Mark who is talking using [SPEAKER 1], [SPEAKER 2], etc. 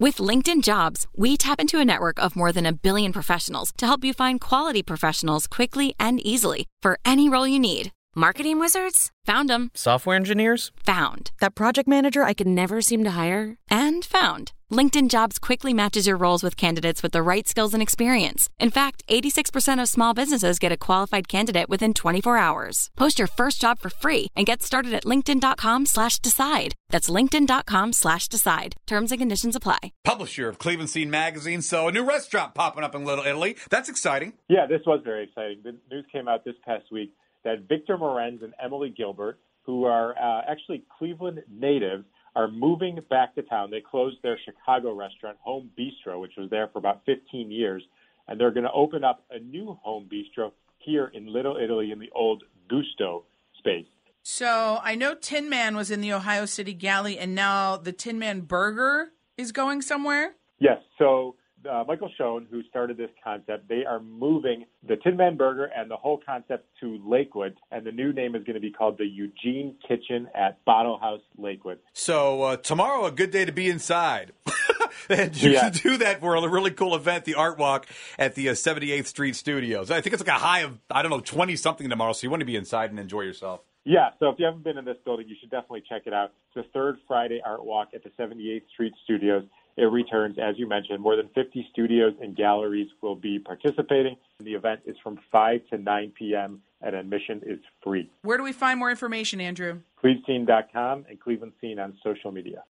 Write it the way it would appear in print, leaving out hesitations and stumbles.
[SPEAKER 1] With LinkedIn Jobs, we tap into a network of more than 1 billion professionals to help you find quality professionals quickly and easily for any role you need. Marketing wizards? Found them.
[SPEAKER 2] Software engineers?
[SPEAKER 1] Found. That project manager I could never seem to hire? And found. LinkedIn Jobs quickly matches your roles with candidates with the right skills and experience. In fact, 86% of small businesses get a qualified candidate within 24 hours. Post your first job for free and get started at linkedin.com/decide. That's linkedin.com/decide. Terms and conditions apply.
[SPEAKER 3] Publisher of Cleveland Scene magazine, so a new restaurant popping up in Little Italy. That's exciting.
[SPEAKER 4] Yeah, this was very exciting. The news came out this past week that Victor Morenz and Emily Gilbert, who are actually Cleveland natives, are moving back to town. They closed their Chicago restaurant, Home Bistro, which was there for about 15 years, and they're going to open up a new Home Bistro here in Little Italy in the old Gusto space.
[SPEAKER 5] So I know Tin Man was in the Ohio City Galley, and now the Tin Man Burger is going somewhere?
[SPEAKER 4] Yes, so Michael Schoen, who started this concept, they are moving the Tin Man Burger and the whole concept to Lakewood, and the new name is going to be called the Eugene Kitchen at Bottle House Lakewood.
[SPEAKER 3] So tomorrow, a good day to be inside. And you can do that for a really cool event, the Art Walk at the 78th Street Studios. I think it's like a high of, 20-something tomorrow, so you want to be inside and enjoy yourself.
[SPEAKER 4] Yeah, so if you haven't been in this building, you should definitely check it out. It's the third Friday Art Walk at the 78th Street Studios. It returns, as you mentioned, more than 50 studios and galleries will be participating. The event is from 5 to 9 p.m., and admission is free.
[SPEAKER 5] Where do we find more information, Andrew?
[SPEAKER 4] CleveScene.com and Cleveland Scene on social media.